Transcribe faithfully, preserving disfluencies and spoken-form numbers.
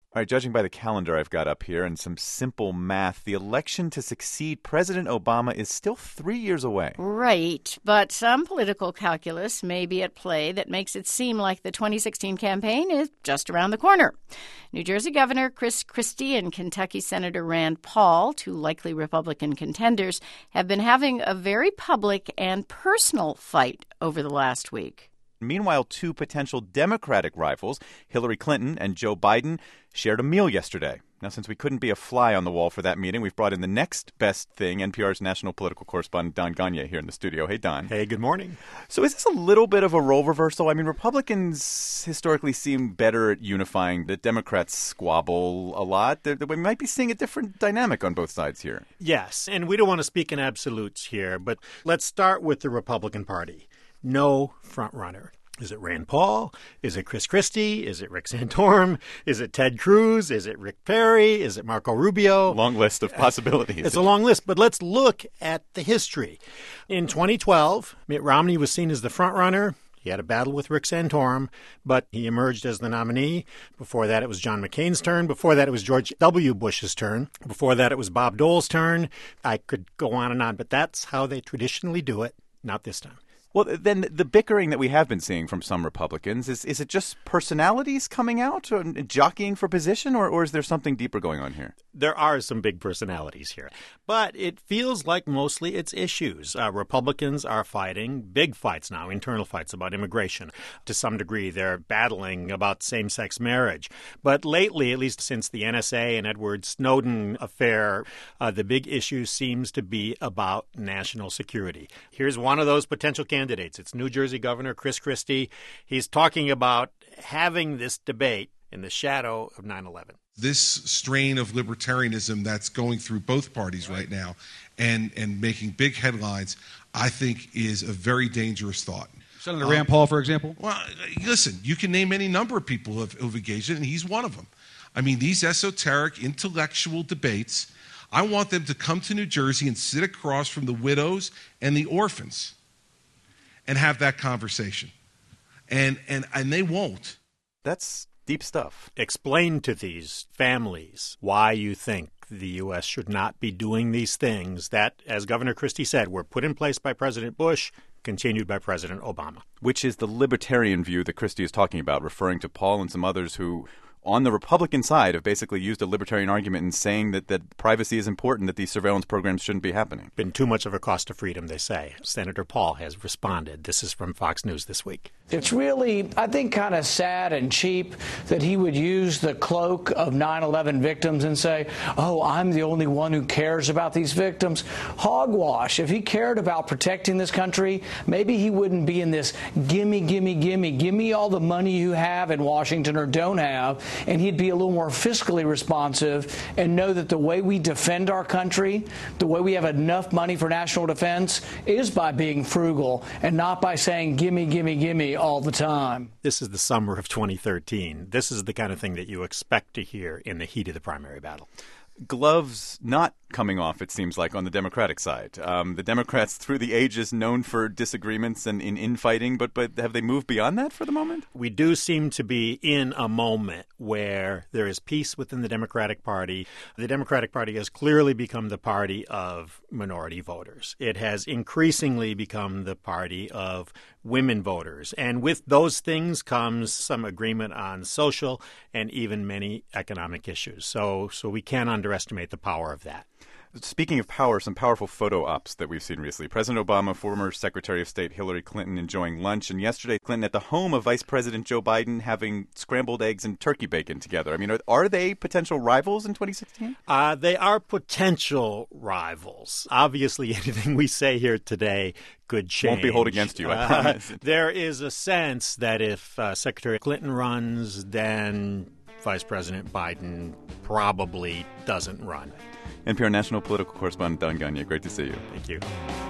All right, judging by the calendar I've got up here and some simple math, the election to succeed President Obama is still three years away. Right, but some political calculus may be at play that makes it seem like the twenty sixteen campaign is just around the corner. New Jersey Governor Chris Christie and Kentucky Senator Rand Paul, two likely Republican contenders, have been having a very public and personal fight over the last week. Meanwhile, two potential Democratic rivals, Hillary Clinton and Joe Biden, shared a meal yesterday. Now, since we couldn't be a fly on the wall for that meeting, we've brought in the next best thing, N P R's national political correspondent Don Gonyea here in the studio. Hey, Don. Hey, good morning. So is this a little bit of a role reversal? I mean, Republicans historically seem better at unifying. The Democrats squabble a lot. They're, we might be seeing a different dynamic on both sides here. Yes, and we don't want to speak in absolutes here, but let's start with the Republican Party. No front runner. Is it Rand Paul? Is it Chris Christie? Is it Rick Santorum? Is it Ted Cruz? Is it Rick Perry? Is it Marco Rubio? Long list of possibilities. It's a long list, but let's look at the history. In twenty twelve, Mitt Romney was seen as the front runner. He had a battle with Rick Santorum, but he emerged as the nominee. Before that, it was John McCain's turn. Before that, it was George W. Bush's turn. Before that, it was Bob Dole's turn. I could go on and on, but that's how they traditionally do it. Not this time. Well, then the bickering that we have been seeing from some Republicans, is is it just personalities coming out or jockeying for position, or, or is there something deeper going on here? There are some big personalities here, but it feels like mostly it's issues. Uh, Republicans are fighting big fights now, internal fights about immigration. To some degree, they're battling about same-sex marriage. But lately, at least since the N S A and Edward Snowden affair, uh, the big issue seems to be about national security. Here's one of those potential candidates. Candidates. It's New Jersey Governor Chris Christie. He's talking about having this debate in the shadow of nine eleven. This strain of libertarianism that's going through both parties right now and, and making big headlines, I think is a very dangerous thought. Senator um, Rand Paul, for example? Well, listen, you can name any number of people who have, who have engaged in it, and he's one of them. I mean, these esoteric intellectual debates, I want them to come to New Jersey and sit across from the widows and the orphans and have that conversation. And and and they won't. That's deep stuff. Explain to these families why you think the U S should not be doing these things that, as Governor Christie said, were put in place by President Bush, continued by President Obama. Which is the libertarian view that Christie is talking about, referring to Paul and some others who, on the Republican side, have basically used a libertarian argument in saying that, that privacy is important, that these surveillance programs shouldn't be happening. Been too much of a cost to freedom, they say. Senator Paul has responded. This is from Fox News this week. It's really, I think, kind of sad and cheap that he would use the cloak of nine eleven victims and say, oh, I'm the only one who cares about these victims. Hogwash. If he cared about protecting this country, maybe he wouldn't be in this gimme, gimme, gimme, gimme all the money you have in Washington or don't have, and he'd be a little more fiscally responsive and know that the way we defend our country, the way we have enough money for national defense, is by being frugal and not by saying gimme, gimme, gimme all the time. This is the summer of twenty thirteen. This is the kind of thing that you expect to hear in the heat of the primary battle. Gloves not coming off, it seems like, on the Democratic side. Um, the Democrats, through the ages, known for disagreements and in infighting, but but have they moved beyond that for the moment? We do seem to be in a moment where there is peace within the Democratic Party. The Democratic Party has clearly become the party of minority voters. It has increasingly become the party of women voters. And with those things comes some agreement on social and even many economic issues. So, so we can't underestimate the power of that. Speaking of power, some powerful photo ops that we've seen recently. President Obama, former Secretary of State Hillary Clinton enjoying lunch, and yesterday Clinton at the home of Vice President Joe Biden having scrambled eggs and turkey bacon together. I mean, are, are they potential rivals in twenty sixteen? Uh, they are potential rivals. Obviously, anything we say here today could change. Won't be held against you, I promise. Uh, there is a sense that if uh, Secretary Clinton runs, then Vice President Biden probably doesn't run. N P R national political correspondent Don Gonyea, great to see you. Thank you.